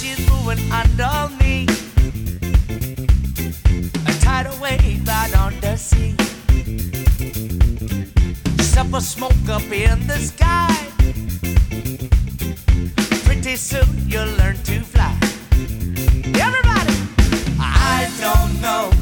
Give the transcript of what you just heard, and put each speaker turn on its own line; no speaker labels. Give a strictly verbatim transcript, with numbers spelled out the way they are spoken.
she's moving under me. A tidal wave out on the sea. Supper smoke up in the sky. Pretty soon you'll learn to fly. Everybody, I don't know